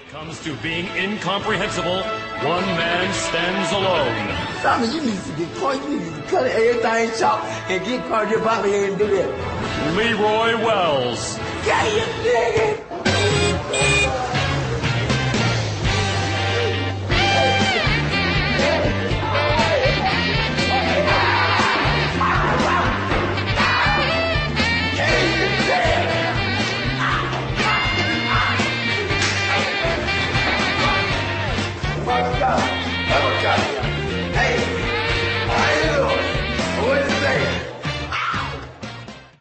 comes to being incomprehensible, one man stands alone. Leroy Wells. Can you dig it?